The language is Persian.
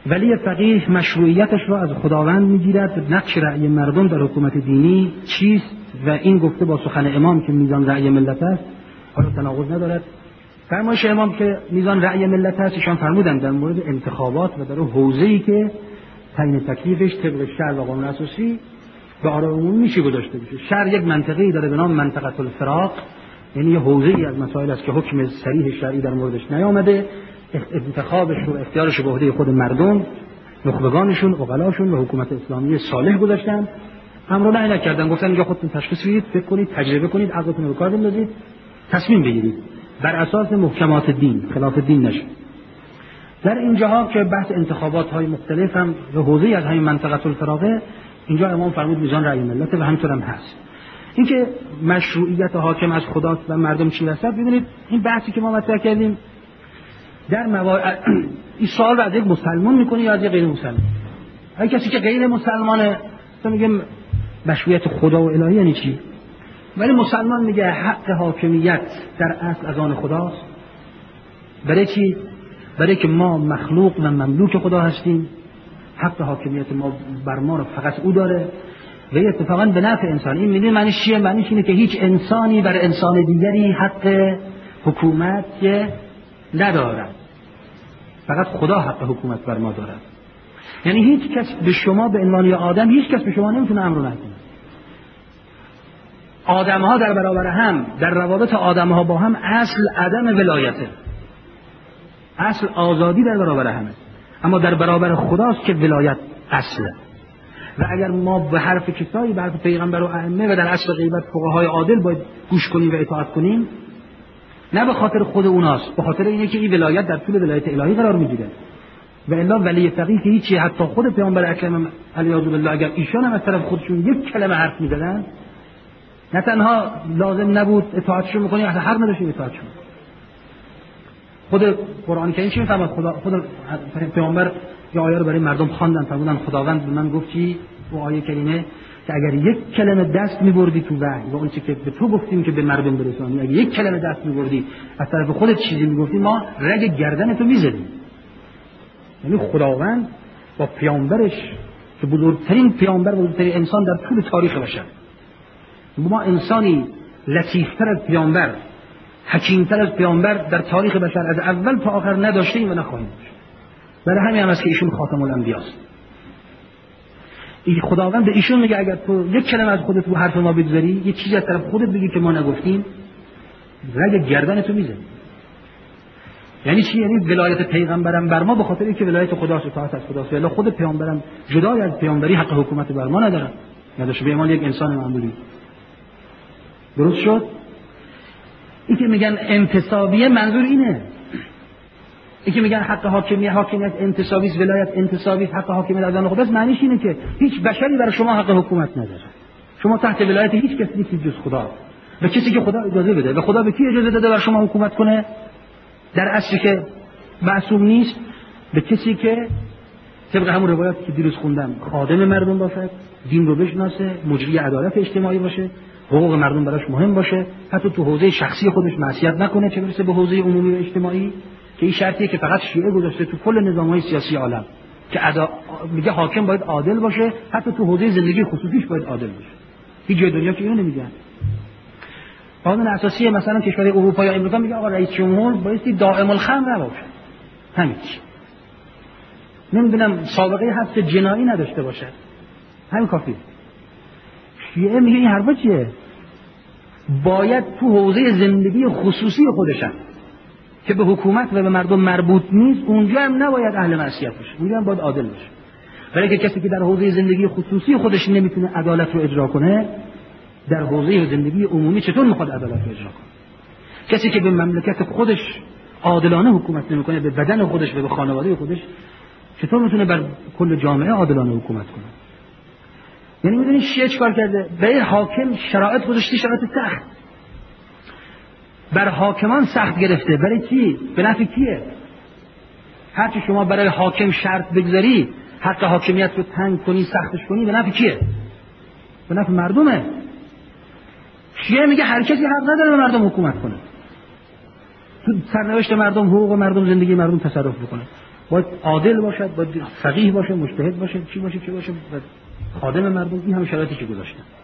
ولی فقیه مشروعیتش را از خداوند میگیرد. نقش رأی مردم در حکومت دینی چیست؟ و این گفته با سخن امام که میزان رأی ملت است حالا تناقض ندارد. فرمایش امام که میزان رأی ملت است، ایشان فرمودند در مورد انتخابات و در حوزه‌ای که تعیین تکلیفش طبق شرع و قانون اساسی به آراء عمومی میشه گذاشته بشه. شرع یک منطقه‌ای داره به نام منطقه الفراق، یعنی یه حوزه‌ای از مسائل است که حکم صریح شرعی در موردش نیامده، انتخابش و اختیارش به عهده خود مردم، نخبگانشون، عقلاشون و حکومت اسلامی صالح گذاشتن. امر نهی نکردن، گفتن اینجا خودتون تشخیص بدید، فکر کنید، تجربه کنید، عقلتون رو به کار بندازید، تصمیم بگیرید بر اساس محکمات دین، خلاف دین نشه. در اینجاها که بحث انتخابات‌های مختلف هم به حوزه‌ای از همین منطقه الفراقه، اینجا امام فرمود میزان رأی ملت و همینطور هم هست. اینکه مشروعیت حاکم از خداست و مردم چی هست، ببینید این بحثی که ما مطرح کردیم در این سوال رو از یک مسلمان میکنی یا از یک غیر مسلمان؟ اگه کسی که غیر مسلمانه تو میگه مشروعیت خدا و الهی یعنی چی؟ ولی مسلمان میگه حق حاکمیت در اصل از آن خداست. برای چی؟ برای که ما مخلوق و مملوک خدا هستیم، حق حاکمیت ما بر ما رو فقط او داره و اتفاقا به نفع انسان. این میدونی معنیش چیه؟ معنیش اینه که هیچ انسانی بر انسان دیگری حق حکومت نداره، فقط خدا حق حکومت بر ما دارد. یعنی هیچ کس به شما به عنوان آدم، هیچ کس به شما نمیتونه امر نکنه. آدم‌ها در برابر هم، در روابط آدم‌ها با هم اصل عدم ولایته، اصل آزادی در برابر همه، اما در برابر خداست که ولایت اصله. و اگر ما به حرف کسایی، به حرف پیغمبر و ائمه و در اصل غیبت فقهای عادل باید گوش کنیم و اطاعت کنیم، نه به خاطر خود اوناست، به خاطر اینه که این ولایت در طول ولایت الهی قرار میگیره. و الا ولی فقیه که هیچی، حتی خود پیامبر اکرم علیه السلام اگر ایشان هم از طرف خودشون یک کلمه حرف میزدن، نه تنها لازم نبود اطاعتشون بکنیم، اصلا حق نداشتیم اطاعتشون. خود قرآن کریم چی میفهمد؟ خود پیامبر یه آیه رو برای مردم خواندن، فرمودن خداوند به من گفت چی؟ و آیه کریمه که اگر یک کلمه دست می‌بردی تو وحی و اون چیزی که به تو گفتیم که به مردم برسانی، اگر یک کلمه دست می‌بردی از طرف خودت چیزی می‌گفتی، ما رگ گردن تو می‌زدیم. یعنی خداوند با پیامبرش که بزرگترین پیامبر، بزرگترین انسان در طول تاریخ بشر، ما انسانی لطیف‌تر از پیامبر، حکیم‌تر از پیامبر در تاریخ بشر از اول تا آخر نداشتیم و نخواهیم داشت. برای همین هم است که ایشون خاتم الانبیاست. این خداوند به ایشون میگه اگر تو یک کلمه از خودت رو حرف ما بگذاری، یک چیزی از طرف خودت بگی که ما نگفتیم، رگ گردن تو میزنه. یعنی چی؟ یعنی ولایت پیغمبرم بر ما به خاطر اینکه ولایت خداست، اطاعت از خداست، ولی خود پیامبرم جدای از پیامبری حق حکومت بر ما نداره، نداشته به ایمان یک انسان معمولی. درست شد؟ این که میگن انتصابیه منظور اینه. این که میگن حق حاکمیت انتصابی است، ولایت انتصابی است، حق حاکمیت از آن خداست، معنیش اینه که هیچ بشری برای شما حق حکومت نداره. شما تحت ولایت هیچ کسی نیستید جز خدا. به کسی که خدا اجازه بده. و خدا به کی اجازه داده بر شما حکومت کنه؟ در اصلی که معصوم نیست، به کسی که طبق همون روایاتی که دیروز خوندم خادم مردم باشه، دین رو بشناسه، مجری عدالت اجتماعی باشه، حقوق مردم براش مهم باشه، حتی تو حوزه شخصی خودش معصیت نکنه، چه برسه به حوزه عمومی و اجتماعی، که این شرطیه که فقط شیعه گذاشته تو کل نظام‌های سیاسی عالم که میگه حاکم باید عادل باشه، حتی تو حوزه زندگی خصوصیش باید عادل باشه. هیچ جای دنیا که اینو نمیگن. قانون اساسی مثلا کشور اروپا یا امریکا میگه آقا رئیس جمهور بایستی دائم الخمر نباشه. همین. نمیدونم سابقه حبس جنایی نداشته باشه. همین کافیه. شیعه میگه این حرفا چیه؟ باید تو حوزه زندگی خصوصی خودشن که به حکومت و به مردم مربوط نیست، اونجا هم نباید اهل معصیت باشه، اونجا هم باید عادل باشه. ولی که کسی که در حوزه زندگی خصوصی خودش نمیتونه عدالت رو اجرا کنه، در حوزه زندگی عمومی چطور میخواد عدالت رو اجرا کنه؟ کسی که به مملکت خودش عادلانه حکومت نمیکنه، به بدن خودش و به خانواده خودش، چطور میتونه بر کل جامعه عادلانه حکومت کنه؟ یعنی میدونی شیعه چیکار کرده؟ به حاکم شرایط گذاشته، شرایط سخت بر حاکمان سخت گرفته. برای چی؟ به نفع کیه؟ هرچی شما برای حاکم شرط بگذاری، حق حاکمیت رو تنگ کنی، سختش کنی، به نفع کیه؟ به نفع مردمه. شیعه میگه هر کسی حق نداره به مردم حکومت کنه، تو سرنوشت مردم، حقوق مردم، زندگی مردم تصرف بکنه. باید عادل باشد، باید فقیه باشه، مجتهد باشه، چی باشه و خادم مردم. این هم شرایطی که گذاشتن.